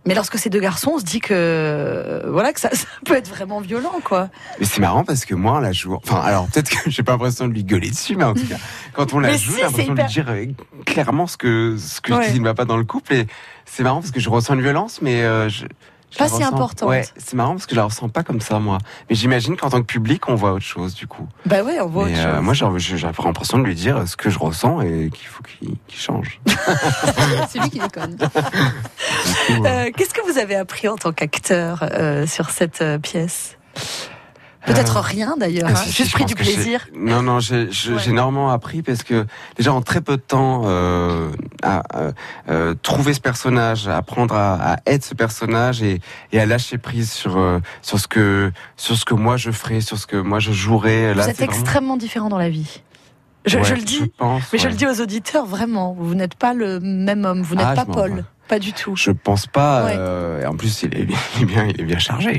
Speaker 5: Mais lorsque c'est deux garçons, on se dit que voilà que ça peut être vraiment violent, quoi.
Speaker 8: Mais c'est marrant parce que moi, on la joue. Enfin, alors peut-être que j'ai pas l'impression de lui gueuler dessus, mais en tout cas, quand on la joue, j'ai l'impression de lui dire clairement ce que je dis ne va pas dans le couple. Et c'est marrant parce que je ressens une violence, mais
Speaker 5: pas si importante.
Speaker 8: Ouais, c'est marrant parce que je la ressens pas comme ça, moi. Mais j'imagine qu'en tant que public, on voit autre chose, du coup.
Speaker 5: Bah ouais, on voit autre chose.
Speaker 8: Moi, j'ai l'impression de lui dire ce que je ressens et qu'il faut qu'il change.
Speaker 7: C'est lui qui déconne.
Speaker 5: Qu'est-ce que vous avez appris en tant qu'acteur sur cette pièce ? Peut-être rien d'ailleurs, juste pris du plaisir.
Speaker 8: Non, j'ai énormément appris parce que déjà en très peu de temps, à trouver ce personnage, à apprendre à être ce personnage et à lâcher prise sur ce que moi je ferais, sur ce que moi je jouerais.
Speaker 5: Vous êtes extrêmement différent dans la vie. Je le dis, je le dis aux auditeurs vraiment. Vous n'êtes pas le même homme, vous n'êtes pas Paul. Pas du tout.
Speaker 8: Je pense pas. En plus, il est bien chargé.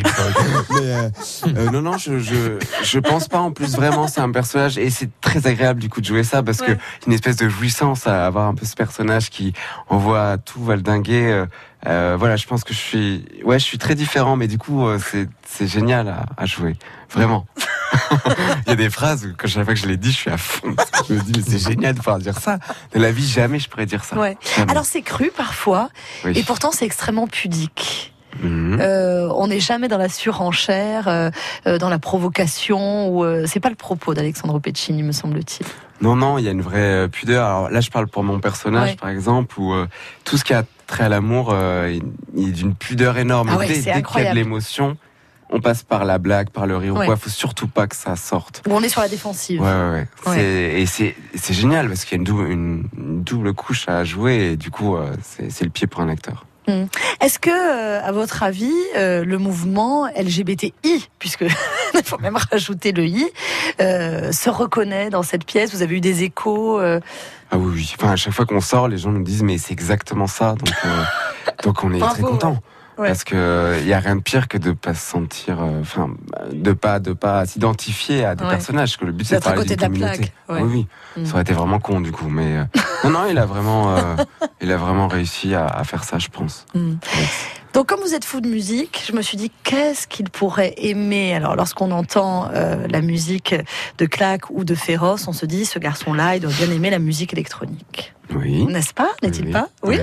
Speaker 8: Mais non, je pense pas. En plus, vraiment, c'est un personnage et c'est très agréable du coup de jouer ça parce que une espèce de jouissance à avoir un peu ce personnage qui envoie tout valdinguer. Voilà, je pense que je suis très différent, mais du coup, c'est génial à jouer, vraiment. Il y a des phrases où, quand chaque fois que je les dis, je suis à fond. Je me dis, mais c'est génial de pouvoir dire ça. De la vie, jamais je pourrais dire ça.
Speaker 5: Ouais. Alors, c'est cru parfois, et pourtant, c'est extrêmement pudique. On n'est jamais dans la surenchère, dans la provocation, ou c'est pas le propos d'Alexandre Pecini, me semble-t-il.
Speaker 8: Non, il y a une vraie pudeur. Alors là, je parle pour mon personnage, par exemple, où tout ce qui a trait à l'amour, il est d'une pudeur énorme. Dès qu'il y a de l'émotion, on passe par la blague, par le rire. Faut surtout pas que ça sorte.
Speaker 5: Ou on est sur la défensive.
Speaker 8: Ouais. C'est génial parce qu'il y a une double couche à jouer et du coup, c'est le pied pour un acteur.
Speaker 5: Est-ce que, à votre avis, le mouvement LGBTI, puisque il faut même rajouter le I, se reconnaît dans cette pièce ? Vous avez eu des échos
Speaker 8: Ah oui. Enfin, à chaque fois qu'on sort, les gens nous disent mais c'est exactement ça. Donc on est très contents. Ouais. Parce que y a rien de pire que de pas se sentir, de pas s'identifier à des personnages. Que le but c'est de parler d'une communauté. Oui. Ça aurait été vraiment con du coup, mais non, il a vraiment réussi à faire ça, je pense.
Speaker 5: Donc, comme vous êtes fou de musique, je me suis dit, qu'est-ce qu'il pourrait aimer ? Alors, lorsqu'on entend la musique de Claque ou de Féroce, on se dit, ce garçon-là, il doit bien aimer la musique électronique.
Speaker 8: Oui.
Speaker 5: N'est-ce pas ? N'est-il pas ? Oui.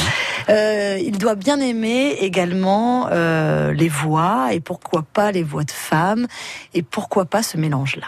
Speaker 5: Il doit bien aimer également les voix, et pourquoi pas les voix de femmes, et pourquoi pas ce mélange-là.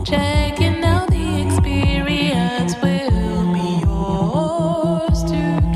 Speaker 9: Checking out the experience will be yours to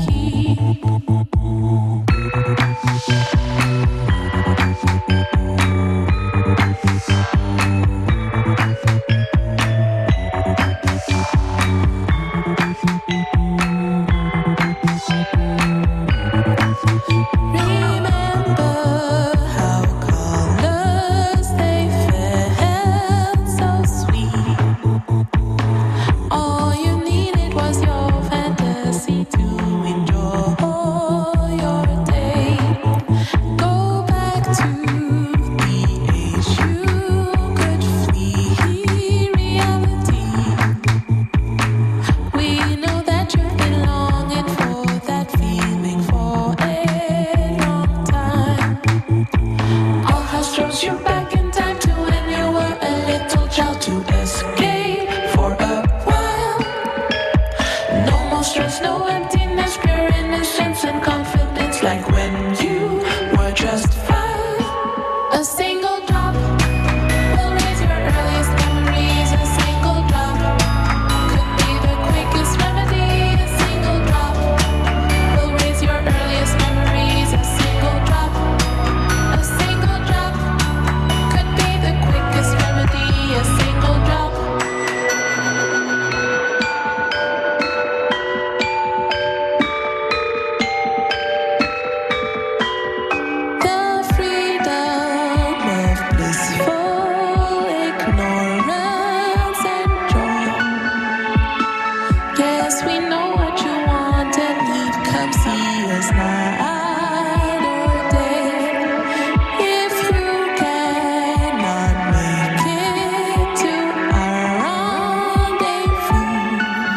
Speaker 9: come see us night or day. If you cannot make it to our rendezvous,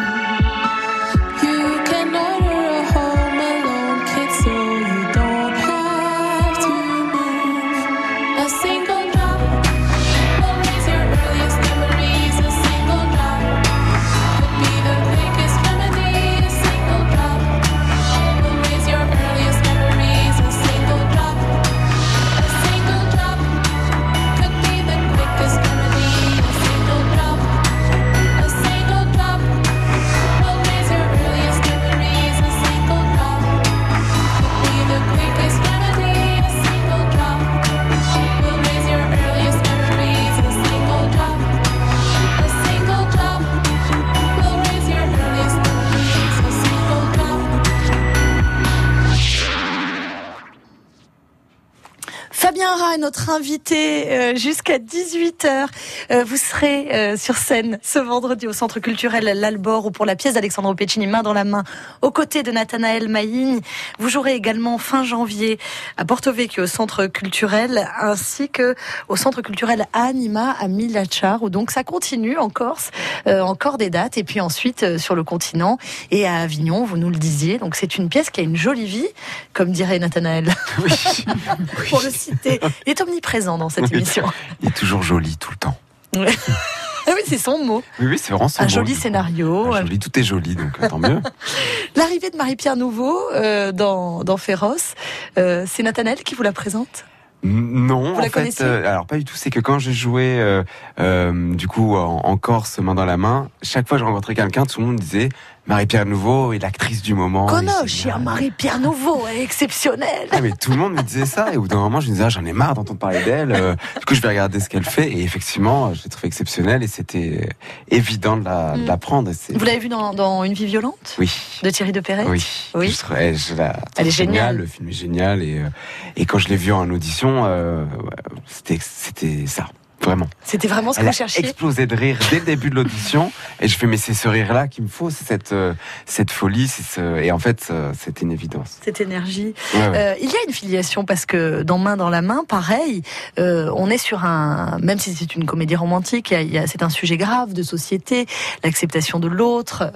Speaker 9: you can order a Home Alone kit so you don't have to move. A single drop will raise your earliest memories. A single drop could be the quickest remedy. A single drop will raise your earliest memories. A single drop could be the quickest remedy. A single drop will raise your earliest memories. A single drop could be the quickest remedy. A single drop will raise your earliest memories. A single drop will raise your earliest memories. A single drop.
Speaker 5: Fabien Rat est notre invité jusqu'à 18h. Vous serez sur scène ce vendredi au Centre culturel L'Albor ou pour la pièce d'Alexandre Pecini, Main dans la main, aux côtés de Nathanaël Maïgne. Vous jouerez également fin janvier à Porto Vecchio au Centre culturel ainsi que au Centre culturel Anima à Milachar, où donc ça continue en Corse, encore des dates, et puis ensuite sur le continent et à Avignon, vous nous le disiez. Donc c'est une pièce qui a une jolie vie, comme dirait Nathanaël.
Speaker 8: Oui.
Speaker 5: Pour le citer. Il est omniprésent dans cette émission.
Speaker 8: Il est toujours joli tout le temps.
Speaker 5: Ah oui, c'est son mot.
Speaker 8: Oui, c'est vraiment son
Speaker 5: Un
Speaker 8: mot.
Speaker 5: joli scénario.
Speaker 8: Tout est joli, donc tant mieux.
Speaker 5: L'arrivée de Marie-Pierre Nouveau dans Féroce, c'est Nathanaël qui vous la présente ?
Speaker 8: Non,
Speaker 5: Vous la connaissez ?
Speaker 8: alors pas du tout. C'est que quand j'ai joué du coup en Corse, Main dans la main, chaque fois que je rencontrais quelqu'un, tout le monde disait Marie-Pierre Nouveau est l'actrice du moment.
Speaker 5: Conosci, Marie-Pierre Nouveau, elle est exceptionnelle.
Speaker 8: Ah, mais tout le monde me disait ça, et au bout d'un moment je me disais j'en ai marre d'entendre parler d'elle. Du coup je vais regarder ce qu'elle fait, et effectivement je l'ai trouvée exceptionnelle, et c'était évident de la prendre.
Speaker 5: Vous l'avez vue dans Une vie violente ?
Speaker 8: Oui.
Speaker 5: De Thierry de Perret ?
Speaker 8: Oui.
Speaker 5: Oui.
Speaker 8: Elle
Speaker 5: est géniale.
Speaker 8: Le film est génial, et quand je l'ai vue en audition, c'était ça. Vraiment.
Speaker 5: C'était vraiment ce que vous cherchiez.
Speaker 8: Elle a explosé de rire dès le début de l'audition, et je fais mais c'est ce rire-là qu'il me faut, c'est cette folie, et en fait c'était une évidence.
Speaker 5: Cette énergie.
Speaker 8: Ouais.
Speaker 5: Il y a une filiation parce que dans Main dans la main, pareil, on est sur même si c'est une comédie romantique, c'est un sujet grave de société, l'acceptation de l'autre,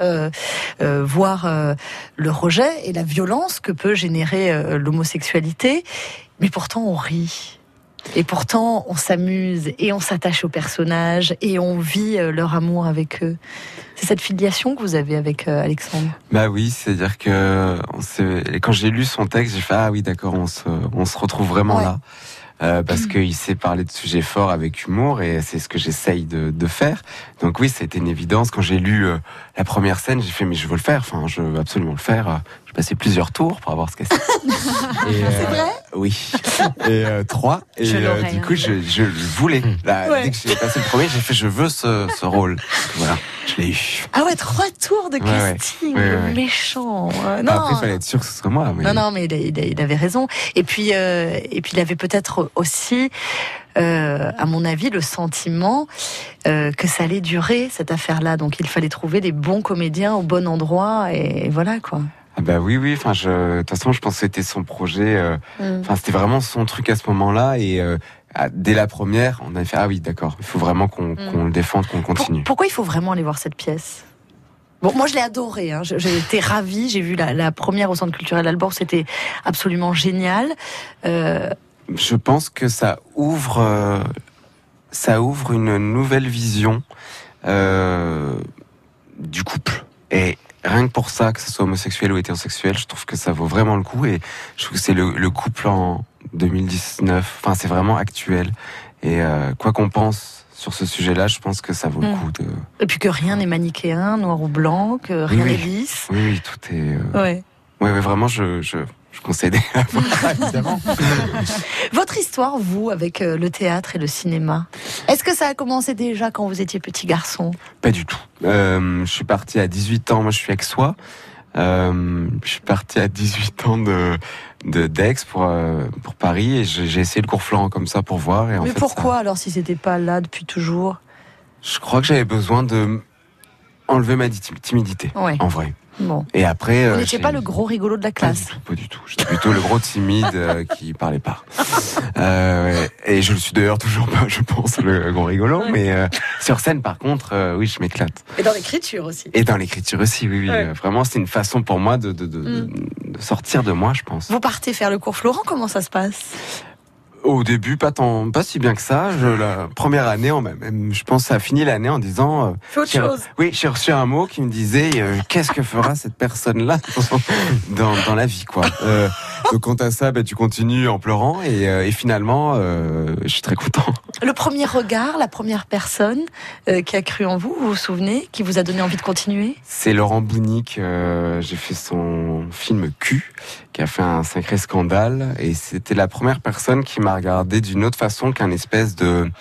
Speaker 5: voire le rejet et la violence que peut générer l'homosexualité. Mais pourtant on rit. Et pourtant, on s'amuse et on s'attache aux personnages et on vit leur amour avec eux. C'est cette filiation que vous avez avec Alexandre ?
Speaker 8: Bah oui, c'est-à-dire que quand j'ai lu son texte, j'ai fait ah oui d'accord, on se retrouve vraiment là. Parce qu'il sait parler de sujets forts avec humour, et c'est ce que j'essaye de faire. Donc oui, c'était une évidence. Quand j'ai lu la première scène, j'ai fait mais je veux le faire, je veux absolument le faire. J'ai passé plusieurs tours pour avoir ce que c'est.
Speaker 5: C'est vrai ?
Speaker 8: Oui. Et 3. Et du coup, je voulais. Dès que j'ai passé le premier, j'ai fait je veux ce rôle. Voilà, je l'ai eu.
Speaker 5: Ah ouais, 3 tours de casting, méchant. Non.
Speaker 8: Après, il fallait être sûr que ce soit moi. Mais...
Speaker 5: Non, mais il avait raison. Et puis il avait peut-être aussi, à mon avis, le sentiment que ça allait durer, cette affaire-là. Donc il fallait trouver des bons comédiens au bon endroit, et voilà quoi.
Speaker 8: Ah bah oui. De toute façon, je pense que c'était son projet. C'était vraiment son truc à ce moment-là, et dès la première, on avait fait ah oui, d'accord. Il faut vraiment qu'on le défende, qu'on continue.
Speaker 5: Pourquoi il faut vraiment aller voir cette pièce ? Bon, moi je l'ai adorée, j'ai été ravie, j'ai vu la première au Centre culturel Albor, c'était absolument génial.
Speaker 8: Je pense que ça ouvre une nouvelle vision du couple. Et rien que pour ça, que ce soit homosexuel ou hétérosexuel, je trouve que ça vaut vraiment le coup, et je trouve que c'est le couple en 2019, c'est vraiment actuel. Et quoi qu'on pense sur ce sujet-là, je pense que ça vaut le coup de...
Speaker 5: Et puis que rien n'est manichéen, noir ou blanc, que rien n'est lisse.
Speaker 8: Oui, tout est...
Speaker 5: Ouais,
Speaker 8: vraiment, je conseille à voir, évidemment.
Speaker 5: Votre histoire, vous, avec le théâtre et le cinéma, est-ce que ça a commencé déjà quand vous étiez petit garçon ?
Speaker 8: Pas du tout. Je suis parti à 18 ans, moi je suis aixois. Je suis parti à 18 ans d'Aix pour Paris, et j'ai essayé le cours Florent comme ça pour voir. Et
Speaker 5: mais pourquoi alors, si c'était pas là depuis toujours ?
Speaker 8: Je crois que j'avais besoin de enlever ma timidité, en vrai.
Speaker 5: Bon.
Speaker 8: Et après,
Speaker 5: Vous n'étiez pas le gros rigolo de la classe.
Speaker 8: Pas du tout. J'étais plutôt le gros timide qui parlait pas. Ouais. Et je le suis d'ailleurs toujours pas, je pense, le gros rigolo. Mais sur scène, par contre, oui, je m'éclate.
Speaker 5: Et dans l'écriture aussi.
Speaker 8: Et dans l'écriture aussi, oui.
Speaker 5: Ouais.
Speaker 8: Vraiment, c'est une façon pour moi de sortir de moi, je pense.
Speaker 5: Vous partez faire le cours Florent, comment ça se passe ?
Speaker 8: Au début, pas si bien que ça. La première année, je pense, ça a fini l'année en disant.
Speaker 5: Fais autre chose.
Speaker 8: Oui, j'ai reçu un mot qui me disait qu'est-ce que fera cette personne-là dans la vie, quoi. Donc quant à ça, tu continues en pleurant et finalement, je suis très content.
Speaker 5: Le premier regard, la première personne qui a cru en vous, vous vous souvenez, qui vous a donné envie de continuer ?
Speaker 8: C'est Laurent Bounic. J'ai fait son film Q, qui a fait un sacré scandale, et c'était la première personne qui m'a regardé d'une autre façon qu'un espèce de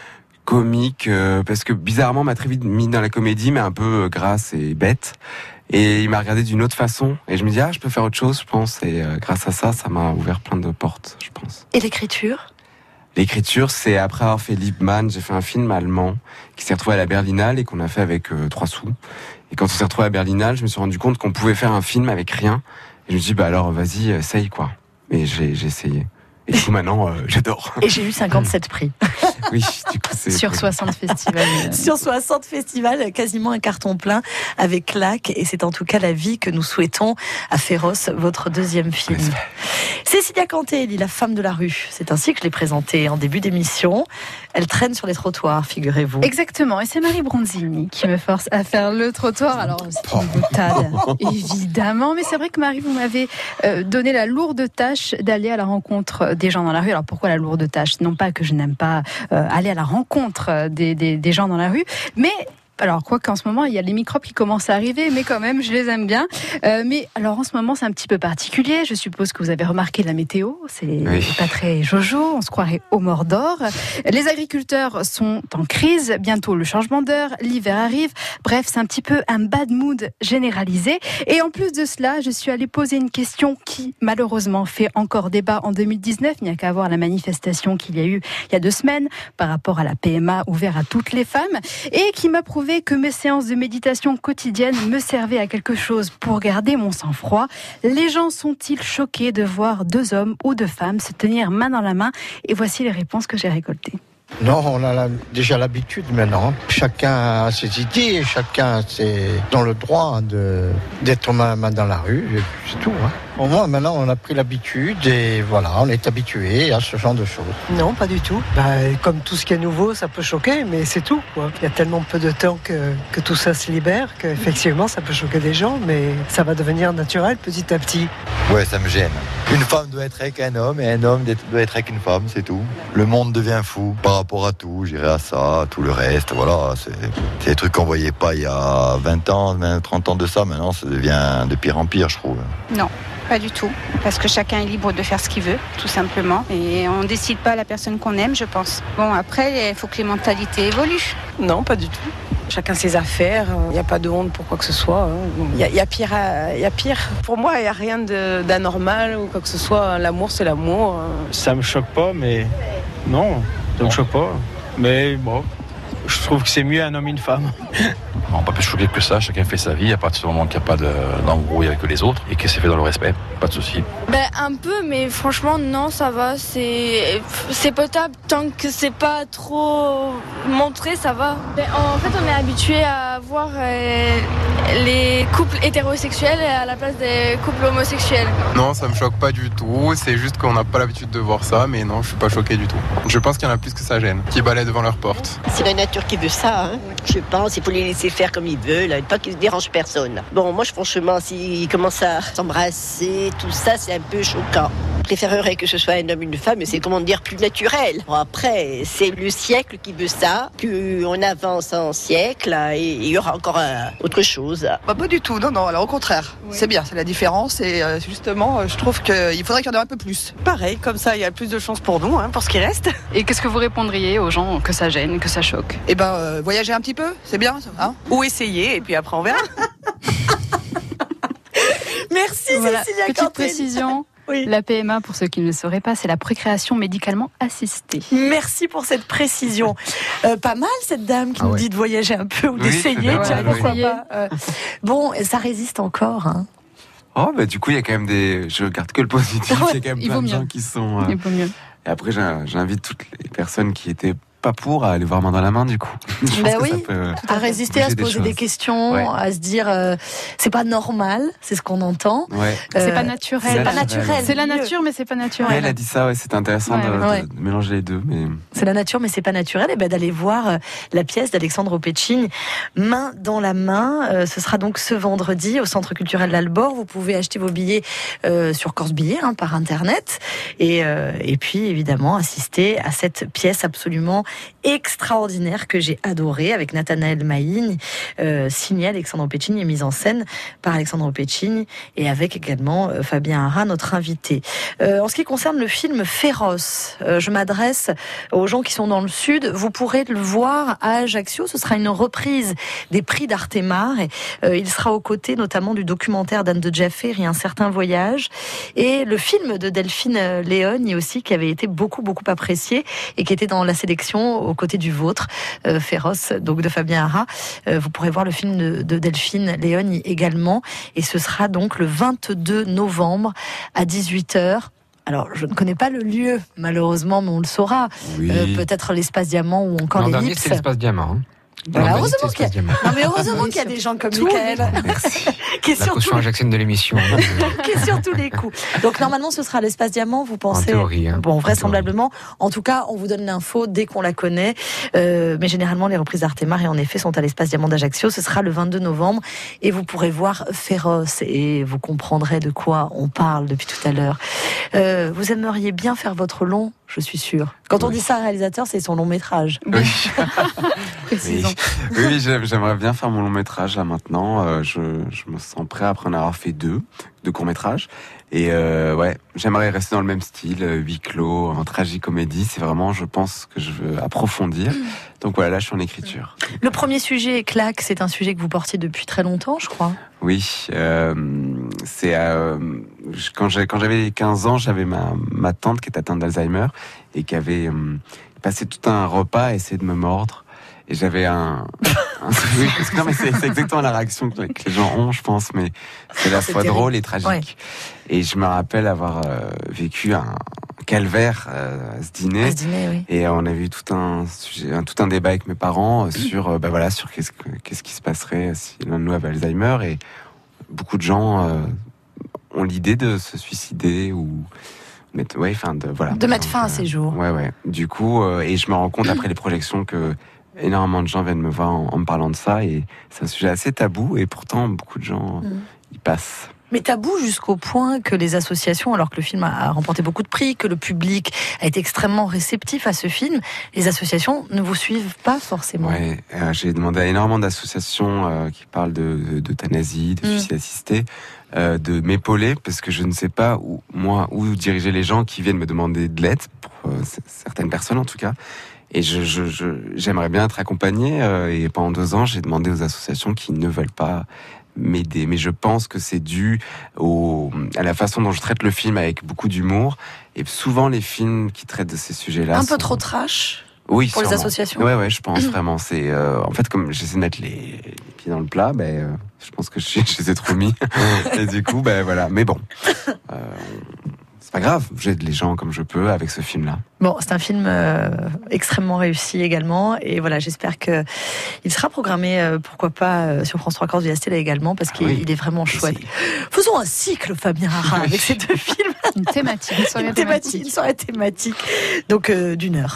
Speaker 8: comique, parce que bizarrement, m'a très vite mis dans la comédie, mais un peu grasse et bête. Et il m'a regardé d'une autre façon, et je me dis je peux faire autre chose, je pense. Et grâce à ça m'a ouvert plein de portes, je pense.
Speaker 5: Et l'écriture ?
Speaker 8: L'écriture, c'est après avoir fait Liebman, j'ai fait un film allemand qui s'est retrouvé à la Berlinale et qu'on a fait avec 3 sous. Et quand on s'est retrouvé à la Berlinale, je me suis rendu compte qu'on pouvait faire un film avec rien. Et je me suis dit, alors vas-y, essaye quoi. Et j'ai essayé. Et du coup maintenant, j'adore.
Speaker 5: Et j'ai eu 57 prix.
Speaker 8: Oui, du coup c'est...
Speaker 7: Sur 60 festivals.
Speaker 5: Sur 60 festivals, quasiment un carton plein avec Claque. Et c'est en tout cas la vie que nous souhaitons à Féroce, votre deuxième film. Cécilia Cantelli, la femme de la rue. C'est ainsi que je l'ai présentée en début d'émission. Elle traîne sur les trottoirs, figurez-vous.
Speaker 7: Exactement. Et c'est Marie Bronzini qui me force à faire le trottoir. Alors, c'est une boutade, évidemment. Mais c'est vrai que Marie, vous m'avez donné la lourde tâche d'aller à la rencontre des gens dans la rue. Alors, pourquoi la lourde tâche ? Non pas que je n'aime pas aller à la rencontre des gens dans la rue, mais... Alors, quoi qu'en ce moment, il y a les microbes qui commencent à arriver, mais quand même, je les aime bien. Mais alors, en ce moment, c'est un petit peu particulier. Je suppose que vous avez remarqué la météo. C'est pas très jojo. On se croirait au Mordor. Les agriculteurs sont en crise. Bientôt, le changement d'heure. L'hiver arrive. Bref, c'est un petit peu un bad mood généralisé. Et en plus de cela, je suis allée poser une question qui, malheureusement, fait encore débat en 2019. Il n'y a qu'à voir la manifestation qu'il y a eu il y a 2 semaines par rapport à la PMA ouverte à toutes les femmes et qui m'a prouvé que mes séances de méditation quotidiennes me servaient à quelque chose pour garder mon sang-froid. Les gens sont-ils choqués de voir 2 hommes ou 2 femmes se tenir main dans la main ? Et voici les réponses que j'ai récoltées.
Speaker 10: Non, on a déjà l'habitude maintenant. Chacun a ses idées, et chacun est dans le droit d'être main dans la rue, c'est tout. Au moins, maintenant, on a pris l'habitude et voilà, on est habitué à ce genre de choses.
Speaker 11: Non, pas du tout. Comme tout ce qui est nouveau, ça peut choquer, mais c'est tout, quoi. Il y a tellement peu de temps que tout ça se libère qu'effectivement, ça peut choquer des gens, mais ça va devenir naturel petit à petit.
Speaker 12: Ouais, ça me gêne. Une femme doit être avec un homme et un homme doit être avec une femme, c'est tout. Le monde devient fou par rapport à tout, j'irai à ça, à tout le reste, voilà. C'est des trucs qu'on voyait pas il y a 20 ans, 30 ans de ça, maintenant ça devient de pire en pire, je trouve.
Speaker 13: Non. Pas du tout, parce que chacun est libre de faire ce qu'il veut, tout simplement. Et on ne décide pas la personne qu'on aime, je pense. Bon, après, il faut que les mentalités évoluent.
Speaker 11: Non, pas du tout. Chacun ses affaires, il n'y a pas de honte pour quoi que ce soit. Il y a pire. Pour moi, il n'y a rien d'anormal ou quoi que ce soit. L'amour, c'est l'amour.
Speaker 14: Ça me choque pas, mais non, ça me choque pas. Mais bon, je trouve que c'est mieux un homme et une femme.
Speaker 15: Non, pas plus choqué que ça, chacun fait sa vie, à partir du moment qu'il n'y a pas d'embrouille avec les autres et que c'est fait dans le respect, pas de souci.
Speaker 16: Un peu, mais franchement, non, ça va, c'est potable, tant que c'est pas trop montré, ça va. En fait, on est habitué à voir les couples hétérosexuels à la place des couples homosexuels.
Speaker 17: Non, ça me choque pas du tout, c'est juste qu'on n'a pas l'habitude de voir ça, mais non, je suis pas choqué du tout. Je pense qu'il y en a plus que ça gêne, qui balaient devant leur porte.
Speaker 18: C'est la nature qui veut ça, Je pense, il faut les laisser faire comme ils veulent, pas qu'ils se dérangent personne. Bon, moi, franchement, s'ils commencent à s'embrasser, tout ça, c'est un peu choquant. Je préférerais que ce soit un homme et une femme, mais c'est, plus naturel. Bon, après, c'est le siècle qui veut ça, qu'on avance en siècle, et il y aura encore autre chose.
Speaker 19: Pas du tout, non, alors au contraire. Oui. C'est bien, c'est la différence, et justement, je trouve qu'il faudrait qu'il y en ait un peu plus.
Speaker 11: Pareil, comme ça, il y a plus de chances pour nous, pour ce qui reste.
Speaker 7: Et qu'est-ce que vous répondriez aux gens que ça gêne, que ça choque ?
Speaker 19: Voyager un petit peu, c'est bien,
Speaker 11: Ou essayer, et puis après on verra. Merci
Speaker 7: voilà,
Speaker 11: Cécilia
Speaker 7: petite
Speaker 11: Cantelli.
Speaker 7: précision,
Speaker 5: Oui.
Speaker 7: La PMA, pour ceux qui ne le sauraient pas, c'est la procréation médicalement assistée.
Speaker 5: Merci pour cette précision. Pas mal cette dame qui nous dit de voyager un peu ou d'essayer. Tiens, pourquoi pas. Bon, ça résiste encore. Hein.
Speaker 8: Oh, bah du coup, il y a quand même je regarde que le positif. Il y a quand même plein de gens qui sont.
Speaker 7: Il vaut mieux.
Speaker 8: Et après, j'invite toutes les personnes qui étaient pas pour à aller voir Main dans la main, du coup.
Speaker 5: Ben oui, à résister, à se poser des questions, à se dire c'est pas normal, c'est ce qu'on entend.
Speaker 8: Ouais.
Speaker 7: C'est pas naturel.
Speaker 5: C'est pas naturel.
Speaker 7: C'est la nature, mais c'est pas naturel.
Speaker 8: Ouais, elle a dit ça, c'est intéressant de mélanger les deux. Mais...
Speaker 5: C'est la nature, mais c'est pas naturel. Et ben d'aller voir la pièce d'Alexandre Pechin, Main dans la main. Ce sera donc ce vendredi au Centre culturel L'Albor. Vous pouvez acheter vos billets sur Corse Billets par internet, et puis évidemment assister à cette pièce absolument extraordinaire que j'ai adorée avec Nathanaël Maïgne, signé Alexandre Pechin et mise en scène par Alexandre Pechin et avec également Fabien Hara, notre invité. En ce qui concerne le film Féroce, je m'adresse aux gens qui sont dans le sud. Vous pourrez le voir à Ajaccio. Ce sera une reprise des prix d'Artemar. Il sera aux côtés notamment du documentaire d'Anne de Jaffer et Un certain voyage. Et le film de Delphine Léogne aussi, qui avait été beaucoup apprécié et qui était dans la sélection aux côtés du vôtre, Féroce, donc de Fabien Hara. Vous pourrez voir le film de Delphine Léogne également. Et ce sera donc le 22 novembre à 18h. Alors, je ne connais pas le lieu, malheureusement, mais on le saura. Oui. Peut-être l'Espace Diamant ou encore
Speaker 6: l'Ellipse.
Speaker 5: l'Ellipse.
Speaker 6: C'est l'Espace Diamant.
Speaker 5: Voilà, heureusement qu'il y a des gens comme Michael qui est
Speaker 6: la caution ajaxienne de l'émission
Speaker 5: qui est sur tous les coups. Donc normalement ce sera l'Espace Diamant, vous pensez?
Speaker 6: En théorie,
Speaker 5: bon, vraisemblablement. En tout cas, on vous donne l'info dès qu'on la connaît. Mais généralement les reprises d'Artemar et en effet sont à l'Espace Diamant d'Ajaccio. Ce sera le 22 novembre et vous pourrez voir Féroce et vous comprendrez de quoi on parle depuis tout à l'heure. Vous aimeriez bien faire votre long, je suis sûre. Quand on dit ça à un réalisateur, c'est son long métrage.
Speaker 8: Oui. Oui, j'aimerais bien faire mon long métrage là maintenant. Je me sens prêt après en avoir fait deux courts métrages. Et j'aimerais rester dans le même style, huis clos, en tragicomédie. C'est vraiment, je pense, que je veux approfondir. Donc voilà, là je suis en écriture.
Speaker 5: Le premier sujet, Claque, c'est un sujet que vous portiez depuis très longtemps, je crois.
Speaker 8: Oui, c'est quand j'avais 15 ans, j'avais ma tante qui était atteinte d'Alzheimer et qui avait passé tout un repas à essayer de me mordre. Et j'avais oui, parce que non, mais c'est exactement la réaction que les gens ont, je pense, mais c'est à la fois drôle et tragique. Ouais. Et je me rappelle avoir vécu un calvaire à ce dîner.
Speaker 5: Oui.
Speaker 8: Et on a eu tout un débat avec mes parents sur sur qu'est-ce qui se passerait si l'un de nous avait Alzheimer. Et beaucoup de gens ont l'idée de se suicider ou
Speaker 5: de mettre fin à ces jours.
Speaker 8: Ouais. Du coup, et je me rends compte après les projections que énormément de gens viennent me voir en me parlant de ça, et c'est un sujet assez tabou, et pourtant beaucoup de gens y passent.
Speaker 5: Mais tabou jusqu'au point que les associations, alors que le film a remporté beaucoup de prix, que le public a été extrêmement réceptif à ce film, les associations ne vous suivent pas forcément.
Speaker 8: Ouais, j'ai demandé à énormément d'associations qui parlent d'euthanasie, de suicide assisté, de m'épauler, parce que je ne sais pas où diriger les gens qui viennent me demander de l'aide, pour certaines personnes en tout cas. Et j'aimerais bien être accompagné. Et pendant 2 ans, j'ai demandé aux associations qui ne veulent pas m'aider. Mais je pense que c'est dû à la façon dont je traite le film avec beaucoup d'humour. Et souvent, les films qui traitent de ces sujets-là
Speaker 5: peu trop trash.
Speaker 8: Oui,
Speaker 5: pour
Speaker 8: sûrement.
Speaker 5: Les associations.
Speaker 8: Ouais, je pense vraiment. C'est en fait, comme j'essaie de mettre les pieds dans le plat, je pense que je les ai trop mis. Et du coup, voilà. Mais bon. C'est pas grave, j'aide les gens comme je peux avec ce film-là.
Speaker 5: Bon, c'est un film extrêmement réussi également, et voilà, j'espère que il sera programmé, pourquoi pas, sur France 3 Corse via Stella également, parce qu'il est vraiment chouette. Faisons un cycle, Fabien Hara, avec ces 2 films.
Speaker 7: Une thématique,
Speaker 5: une soirée thématique, donc d'1 heure.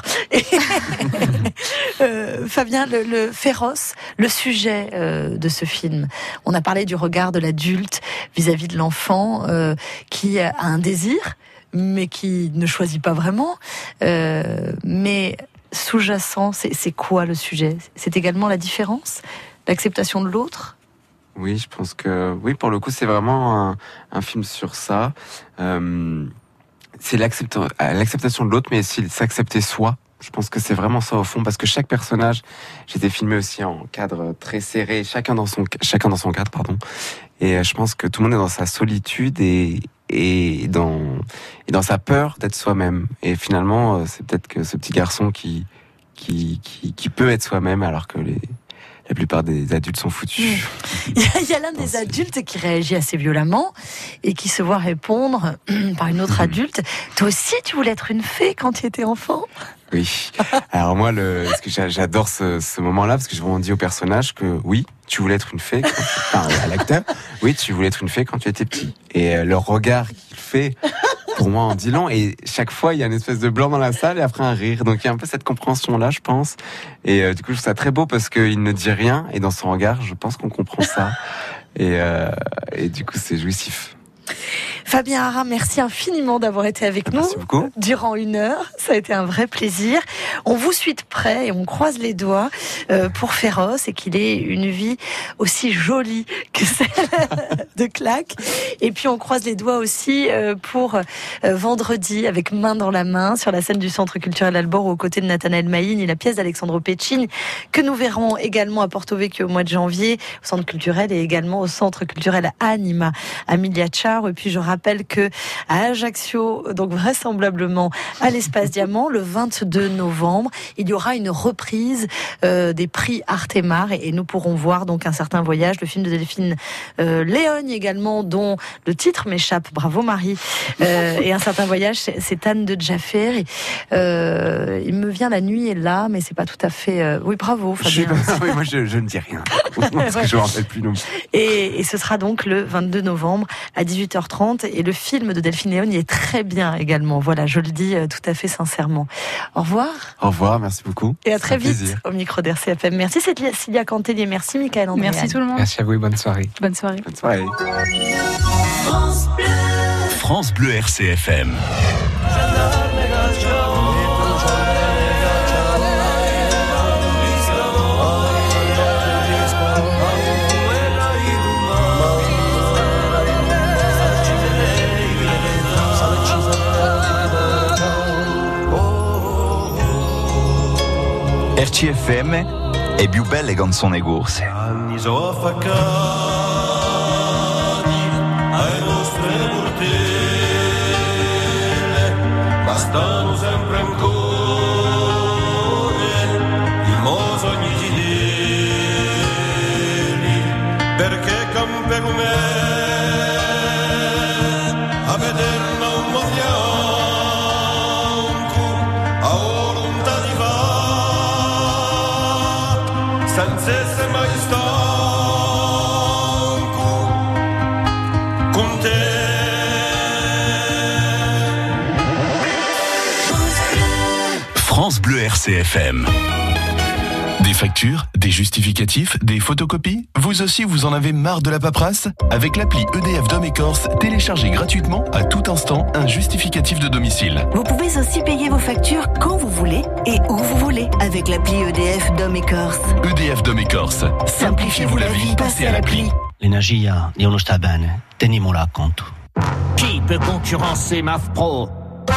Speaker 5: Fabien, le Féroce, le sujet de ce film. On a parlé du regard de l'adulte vis-à-vis de l'enfant qui a un désir, mais qui ne choisit pas vraiment. Mais sous-jacent, c'est quoi le sujet? C'est également la différence, l'acceptation de l'autre?
Speaker 8: Oui, je pense que oui, pour le coup, c'est vraiment un film sur ça. C'est l'acceptation de l'autre, mais aussi s'accepter soi. Je pense que c'est vraiment ça au fond, parce que chaque personnage, j'étais filmé aussi en cadre très serré, chacun dans son cadre, pardon. Et je pense que tout le monde est dans sa solitude et dans dans sa peur d'être soi-même. Et finalement, c'est peut-être que ce petit garçon qui peut être soi-même alors que la plupart des adultes sont foutus.
Speaker 5: Il y a l'un des adultes qui réagit assez violemment et qui se voit répondre par une autre adulte. Toi aussi, tu voulais être une fée quand tu étais enfant ?
Speaker 8: Oui. Alors moi, parce que j'adore ce moment-là, parce que je rebondis au personnage que oui, tu voulais être une fée, à l'acteur. Oui, tu voulais être une fée quand tu étais petit. Et le regard qu'il fait, pour moi, en dit long. Et chaque fois, il y a une espèce de blanc dans la salle et après un rire. Donc il y a un peu cette compréhension-là, je pense. Et du coup, je trouve ça très beau parce qu'il ne dit rien. Et dans son regard, je pense qu'on comprend ça. Et du coup, c'est jouissif.
Speaker 5: Fabien Harra, merci infiniment d'avoir été avec nous durant 1 heure. Ça a été un vrai plaisir. On vous suit de près et on croise les doigts pour Féroce et qu'il ait une vie aussi jolie que celle de Claque. Et puis on croise les doigts aussi pour vendredi avec Main dans la main sur la scène du Centre culturel Albor aux côtés de Nathanaël Mahine et la pièce d'Alexandro Pecin que nous verrons également à Porto Vecchio au mois de janvier au Centre culturel et également au Centre culturel Anima à Migliacciaro. Et puis je rappelle que à Ajaccio, donc vraisemblablement à l'Espace Diamant, le 22 novembre, il y aura une reprise des prix Artemar et nous pourrons voir donc Un certain voyage, le film de Delphine Léogne également, dont le titre m'échappe, bravo Marie, et Un certain voyage, c'est Anne de Jaffer. Il me vient La nuit est là, mais c'est pas tout à fait... Oui, bravo Fabien.
Speaker 8: Oui, moi je ne dis rien, parce que je ne me rappelle plus non plus.
Speaker 5: Et ce sera donc le 22 novembre à 18h30 et le film de Delphine Léogne est très bien également. Voilà, je le dis tout à fait sincèrement. Au revoir.
Speaker 8: Au revoir, merci beaucoup.
Speaker 5: Et à très vite
Speaker 8: plaisir.
Speaker 5: au micro d'RCFM. Merci Célia Cantellier, merci Michael Andréane.
Speaker 7: Merci tout le monde.
Speaker 6: Merci à vous et bonne soirée.
Speaker 7: Bonne soirée.
Speaker 8: Bonne soirée.
Speaker 1: France Bleu RCFM. RCFM è più belle canzoni corse.
Speaker 20: Anni so affaccati ai nostri portelle, ma stanno sempre ancora i miei sogni fedeli, perché campe con me a vederla un po' fianco a volontà di fare. Senza essere mai stanco con te.
Speaker 1: France Bleu RCFM.
Speaker 21: Des factures, des justificatifs, des photocopies ? Vous aussi, vous en avez marre de la paperasse ? Avec l'appli EDF Dom et Corse, téléchargez gratuitement, à tout instant, un justificatif de domicile.
Speaker 22: Vous pouvez aussi payer vos factures quand vous voulez et où vous voulez avec l'appli EDF Dom et Corse.
Speaker 21: EDF Dom et Corse. Simplifiez-vous la vie, passez à l'appli.
Speaker 23: L'energia di uno sta bene, teniamola a conto. Qui peut concurrencer MAF Pro ?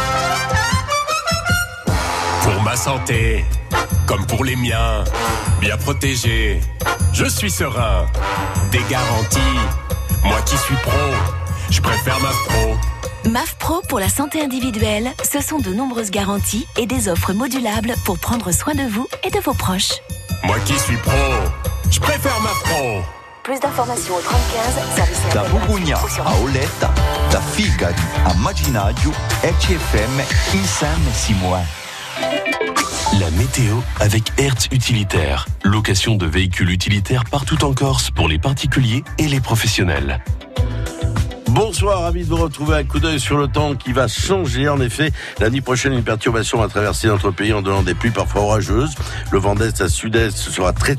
Speaker 24: Pour ma santé, comme pour les miens, bien protégé, je suis serein. Des garanties, moi qui suis pro, je préfère MAF Pro.
Speaker 22: MAF Pro pour la santé individuelle, ce sont de nombreuses garanties et des offres modulables pour prendre soin de vous et de vos proches.
Speaker 24: Moi qui suis pro, je préfère MAF Pro.
Speaker 22: Plus d'informations au 3015, service
Speaker 1: Da Bugugna a Oletta, da Figari a Maginaggio, RCFM insieme si muove.
Speaker 21: La météo avec Hertz Utilitaire. Location de véhicules utilitaires partout en Corse pour les particuliers et les professionnels.
Speaker 25: Bonsoir, ravi de vous retrouver. Un coup d'œil sur le temps qui va changer. En effet, la nuit prochaine, une perturbation va traverser notre pays en donnant des pluies parfois orageuses. Le vent d'est à sud-est sera très